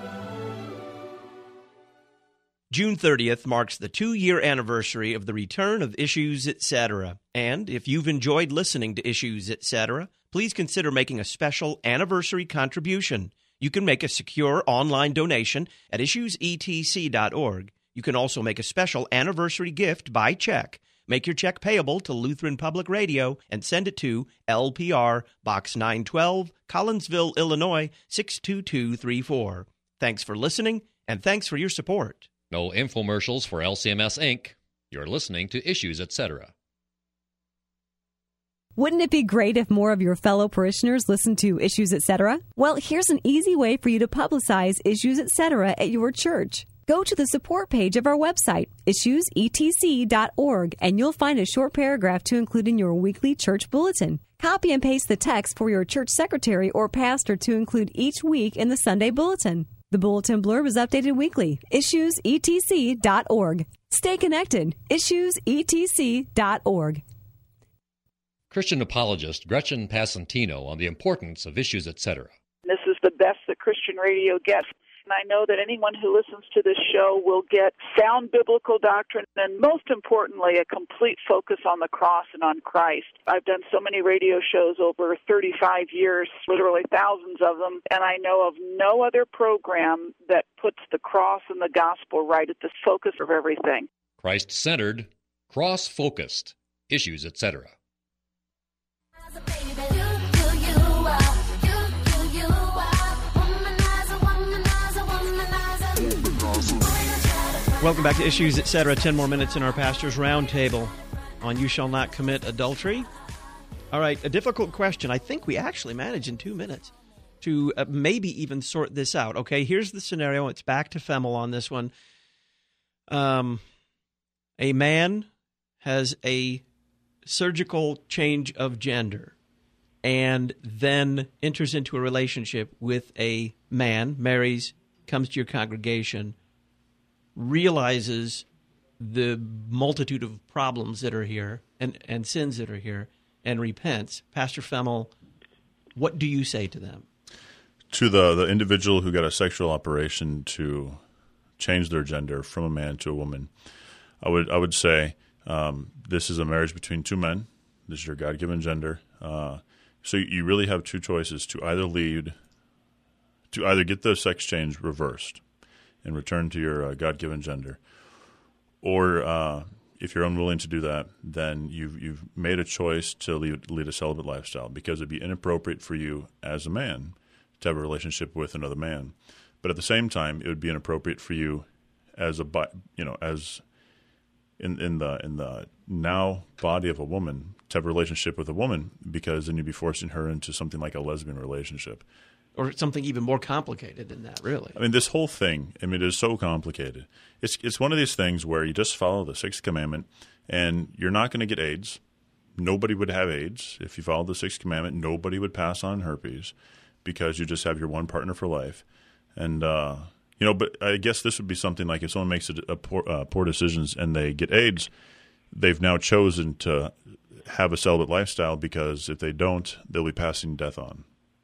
June thirtieth marks the two-year anniversary of the return of Issues, et cetera. And if you've enjoyed listening to Issues, et cetera, please consider making a special anniversary contribution. You can make a secure online donation at issues e t c dot org. You can also make a special anniversary gift by check. Make your check payable to Lutheran Public Radio and send it to L P R, Box nine twelve, Collinsville, Illinois, six two two three four. Thanks for listening, and thanks for your support. No infomercials for L C M S Incorporated. You're listening to Issues, et cetera. Wouldn't it be great if more of your fellow parishioners listened to Issues, et cetera? Well, here's an easy way for you to publicize Issues, et cetera at your church. Go to the support page of our website, issues e t c dot org, and you'll find a short paragraph to include in your weekly church bulletin. Copy and paste the text for your church secretary or pastor to include each week in the Sunday bulletin. The bulletin blurb is updated weekly. issues e t c dot org. Stay connected. issues e t c dot org. Christian apologist Gretchen Passantino on the importance of Issues, et cetera. This is the best that Christian radio gets. And I know that anyone who listens to this show will get sound biblical doctrine and, most importantly, a complete focus on the cross and on Christ. I've done so many radio shows over thirty-five years, literally thousands of them, and I know of no other program that puts the cross and the gospel right at the focus of everything. Christ-centered, cross-focused, Issues, et cetera. Welcome back to Issues, et cetera. Ten more minutes in our Pastor's Roundtable on You Shall Not Commit Adultery. All right, a difficult question. I think we actually managed in two minutes to uh, maybe even sort this out. Okay, here's the scenario. It's back to Femmel on this one. Um, a man has a surgical change of gender and then enters into a relationship with a man, marries, comes to your congregation, realizes the multitude of problems that are here and, and sins that are here, and repents. Pastor Femmel, what do you say to them? To the, the individual who got a sexual operation to change their gender from a man to a woman, I would I would say um, this is a marriage between two men. This is your God-given gender. Uh, so you really have two choices: to either lead, to either get the sex change reversed and return to your uh, God-given gender, or uh, if you're unwilling to do that, then you've you've made a choice to lead, lead a celibate lifestyle, because it'd be inappropriate for you as a man to have a relationship with another man. But at the same time, it would be inappropriate for you as a bi- you know as in in the in the now body of a woman to have a relationship with a woman, because then you'd be forcing her into something like a lesbian relationship. Or something even more complicated than that, really. I mean, this whole thing, I mean, it is so complicated. It's it's one of these things where you just follow the sixth commandment, and you're not going to get AIDS. Nobody would have AIDS if you followed the sixth commandment. Nobody would pass on herpes, because you just have your one partner for life. And, uh, you know, but I guess this would be something like if someone makes a, a poor, uh, poor decisions and they get AIDS, they've now chosen to have a celibate lifestyle, because if they don't, they'll be passing death on.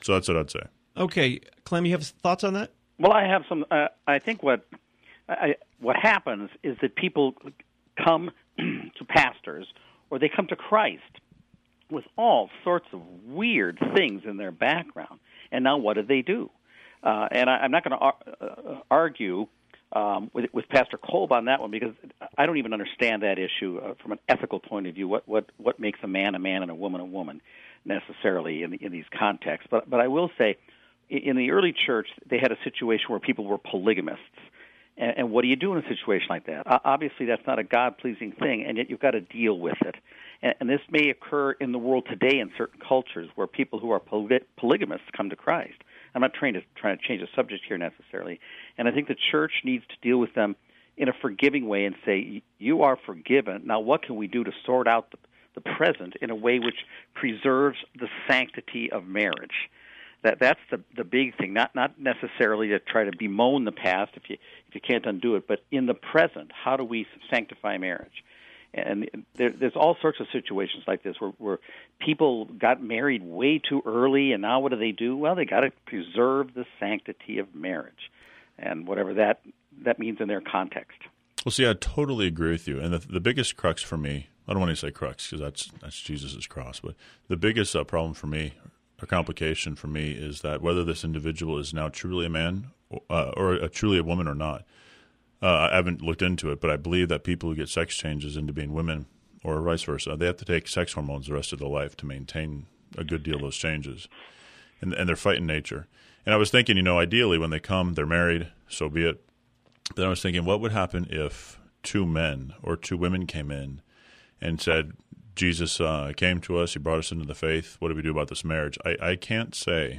So that's what I'd say. Okay, Clem, you have thoughts on that? Well, I have some. Uh, I think what I, what happens is that people come to pastors or they come to Christ with all sorts of weird things in their background. And now what do they do? Uh, and I, I'm not going to ar- uh, argue um, with, with Pastor Kolb on that one because I don't even understand that issue uh, from an ethical point of view, what, what, what makes a man a man and a woman a woman necessarily in, in these contexts. But, but I will say, in the early church, they had a situation where people were polygamists. And, and what do you do in a situation like that? Uh, obviously, that's not a God-pleasing thing, and yet you've got to deal with it. And, and this may occur in the world today in certain cultures where people who are poly- polygamists come to Christ. I'm not trying to trying to change the subject here necessarily. And I think the church needs to deal with them in a forgiving way and say, you are forgiven. Now, what can we do to sort out the, the present in a way which preserves the sanctity of marriage? That that's the the big thing. Not not necessarily to try to bemoan the past if you if you can't undo it, but in the present, how do we sanctify marriage? And there, there's all sorts of situations like this where, where people got married way too early, and now what do they do? Well, they got to preserve the sanctity of marriage, and whatever that that means in their context. Well, see, I totally agree with you. And the, the biggest crux for me, I don't want to say crux because that's that's Jesus' cross, but the biggest uh, problem for me, or complication for me, is that whether this individual is now truly a man uh, or a, truly a woman or not. Uh, I haven't looked into it, but I believe that people who get sex changes into being women or vice versa, they have to take sex hormones the rest of their life to maintain a good deal of those changes. And, and they're fighting nature. And I was thinking, you know, ideally when they come, they're married, so be it. Then I was thinking, what would happen if two men or two women came in and said, Jesus uh, came to us, he brought us into the faith, what do we do about this marriage? I, I can't say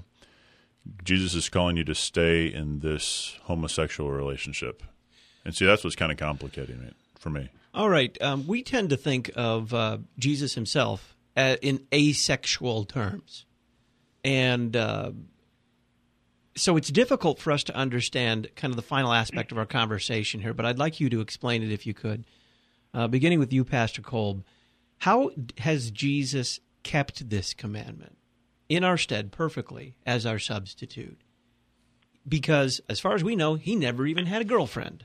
Jesus is calling you to stay in this homosexual relationship. And see, that's what's kind of complicating it for me. All right. Um, we tend to think of uh, Jesus himself uh, in asexual terms. And uh, so it's difficult for us to understand kind of the final aspect of our conversation here, but I'd like you to explain it if you could. Uh, beginning with you, Pastor Kolb, how has Jesus kept this commandment in our stead perfectly as our substitute? Because as far as we know, he never even had a girlfriend.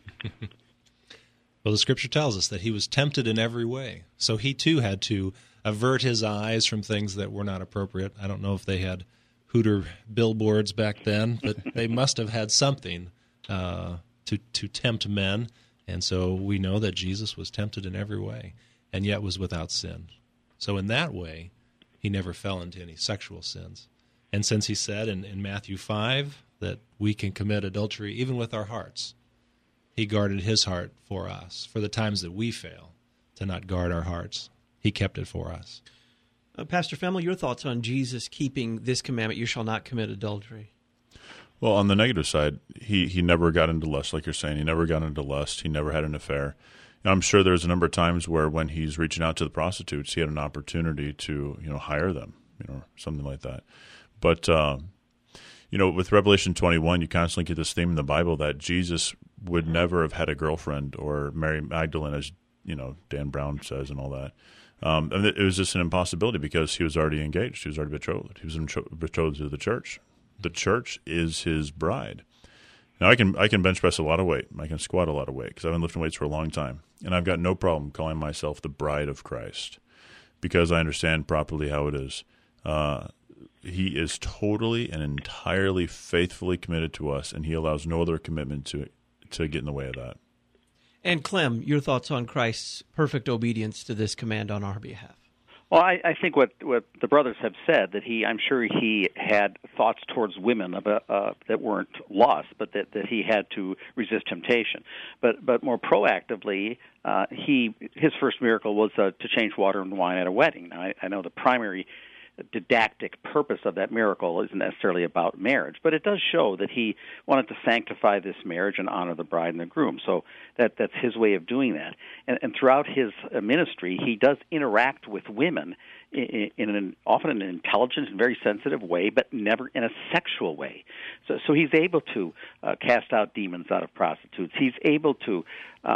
Well, the Scripture tells us that he was tempted in every way. So he, too, had to avert his eyes from things that were not appropriate. I don't know if they had Hooter billboards back then, but they must have had something uh, to, to tempt men. And so we know that Jesus was tempted in every way and yet was without sin. So in that way, he never fell into any sexual sins. And since he said in, in Matthew five that we can commit adultery even with our hearts, he guarded his heart for us. For the times that we fail to not guard our hearts, he kept it for us. Uh, Pastor Femmel, your thoughts on Jesus keeping this commandment, you shall not commit adultery? Well, on the negative side, he, he never got into lust, like you're saying. He never got into lust. He never had an affair. And I'm sure there's a number of times where when he's reaching out to the prostitutes, he had an opportunity to, you know, hire them, you know, something like that. But, um, you know, with Revelation twenty-one, you constantly get this theme in the Bible that Jesus would never have had a girlfriend or Mary Magdalene, as, you know, Dan Brown says and all that. Um, and it was just an impossibility because he was already engaged. He was already betrothed. He was betrothed to the church. The church is his bride. Now, I can I can bench press a lot of weight. I can squat a lot of weight because I've been lifting weights for a long time. And I've got no problem calling myself the bride of Christ because I understand properly how it is. Uh, he is totally and entirely faithfully committed to us, and he allows no other commitment to to get in the way of that. And Clem, your thoughts on Christ's perfect obedience to this command on our behalf? Well, I, I think what, what the brothers have said, that he, I'm sure he had thoughts towards women about, uh, that weren't lust, but that, that he had to resist temptation. But but more proactively, uh, he his first miracle was uh, to change water into wine at a wedding. Now, I, I know the primary didactic purpose of that miracle isn't necessarily about marriage, but it does show that he wanted to sanctify this marriage and honor the bride and the groom. So that that's his way of doing that. And, and throughout his uh, ministry, he does interact with women in, in an often in an intelligent and very sensitive way, but never in a sexual way. So, so he's able to uh, cast out demons out of prostitutes. He's able to um,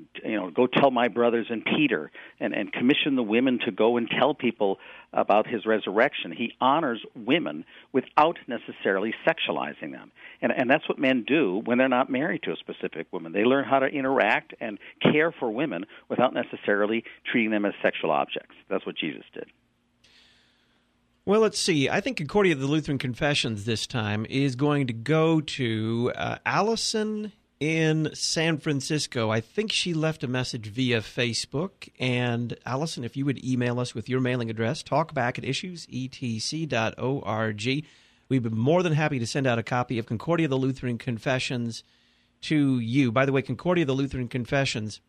you know, go tell my brothers and Peter, and, and commission the women to go and tell people about his resurrection. He honors women without necessarily sexualizing them. And, and that's what men do when they're not married to a specific woman. They learn how to interact and care for women without necessarily treating them as sexual objects. That's what Jesus did. Well, let's see. I think Concordia of the Lutheran Confessions this time is going to go to uh, Allison in San Francisco. I think she left a message via Facebook. And Allison, if you would email us with your mailing address, talkback at issues e t c dot org. We'd be more than happy to send out a copy of Concordia of the Lutheran Confessions to you. By the way, Concordia of the Lutheran Confessions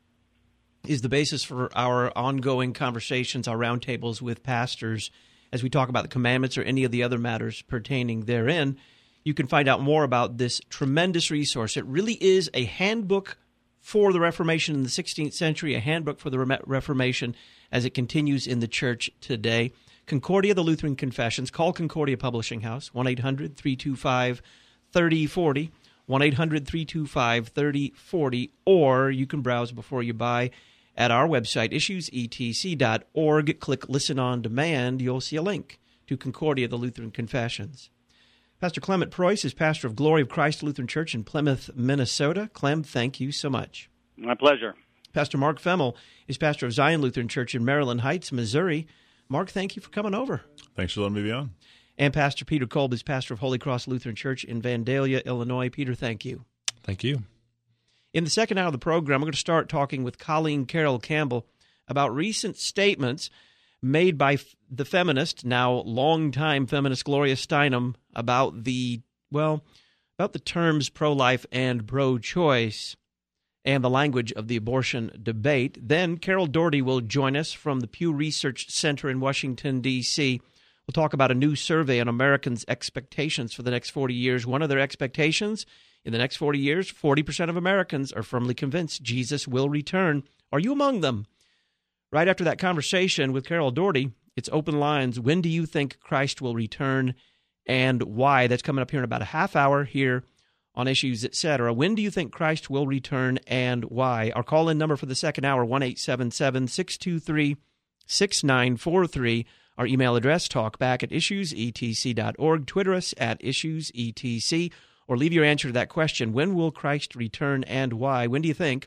is the basis for our ongoing conversations, our roundtables with pastors, as we talk about the commandments or any of the other matters pertaining therein. You can find out more about this tremendous resource. It really is a handbook for the Reformation in the sixteenth century, a handbook for the Reformation as it continues in the church today. Concordia, the Lutheran Confessions. Call Concordia Publishing House, one eight hundred three two five three oh four oh, one eight hundred three two five three oh four oh, or you can browse before you buy at our website, issues e t c dot org. Click Listen on Demand. You'll see a link to Concordia, the Lutheran Confessions. Pastor Clement Preuss is pastor of Glory of Christ Lutheran Church in Plymouth, Minnesota. Clem, thank you so much. My pleasure. Pastor Mark Femmel is pastor of Zion Lutheran Church in Maryland Heights, Missouri. Mark, thank you for coming over. Thanks for letting me be on. And Pastor Peter Kolb is pastor of Holy Cross Lutheran Church in Vandalia, Illinois. Peter, thank you. Thank you. In the second hour of the program, we're going to start talking with Colleen Carroll Campbell about recent statements made by the feminist, now longtime feminist Gloria Steinem, about the, well, about the terms pro-life and pro-choice and the language of the abortion debate. Then Carol Doherty will join us from the Pew Research Center in Washington, D C We'll talk about a new survey on Americans' expectations for the next forty years. One of their expectations in the next forty years, forty percent of Americans are firmly convinced Jesus will return. Are you among them? Right after that conversation with Carol Doherty, it's open lines. When do you think Christ will return and why? That's coming up here in about a half hour here on Issues, et cetera. When do you think Christ will return and why? Our call-in number for the second hour, one eight seven seven, six two three, six nine four three. Our email address, talkback at issues e t c dot org. Twitter us at issues e t c, or leave your answer to that question. When will Christ return and why? When do you think?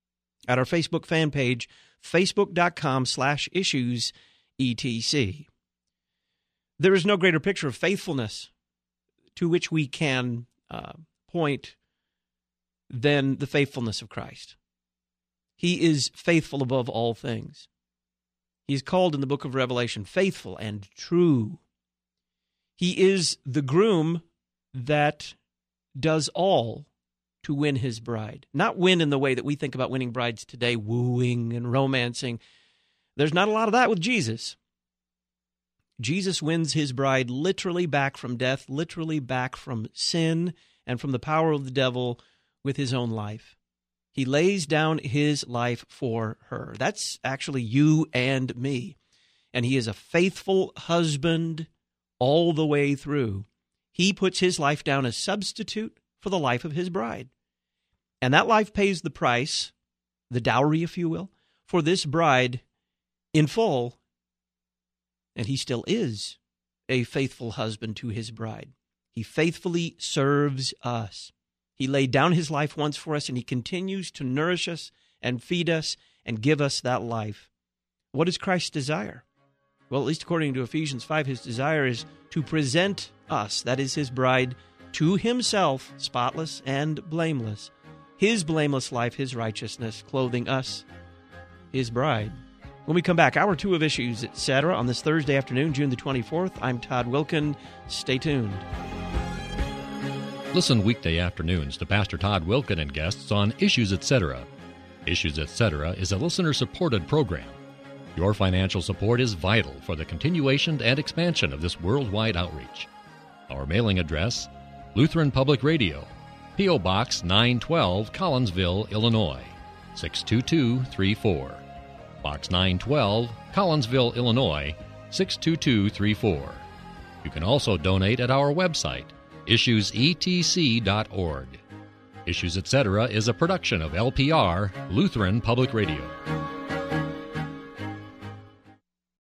At our Facebook fan page, facebook.com slash issues etc. There is no greater picture of faithfulness to which we can uh, point than the faithfulness of Christ. He is faithful above all things. He is called in the book of Revelation faithful and true. He is the groom that does all to win his bride. Not win in the way that we think about winning brides today, wooing and romancing. There's not a lot of that with Jesus. Jesus wins his bride literally back from death, literally back from sin and from the power of the devil with his own life. He lays down his life for her. That's actually you and me. And he is a faithful husband all the way through. He puts his life down as substitute for the life of his bride. And that life pays the price, the dowry, if you will, for this bride in full. And he still is a faithful husband to his bride. He faithfully serves us. He laid down his life once for us, and he continues to nourish us and feed us and give us that life. What is Christ's desire? Well, at least according to Ephesians five, his desire is to present us, that is his bride, to himself, spotless and blameless. His blameless life, his righteousness, clothing us, his bride. When we come back, hour two of Issues, et cetera, on this Thursday afternoon, June the twenty-fourth, I'm Todd Wilken. Stay tuned. Listen weekday afternoons to Pastor Todd Wilken and guests on Issues, et cetera. Issues, et cetera is a listener-supported program. Your financial support is vital for the continuation and expansion of this worldwide outreach. Our mailing address, Lutheran Public Radio, P O. Box nine twelve, Collinsville, Illinois, six two two three four. Box nine twelve, Collinsville, Illinois, six two two three four. You can also donate at our website, issues e t c dot org. Issues Etc. is a production of L P R, Lutheran Public Radio.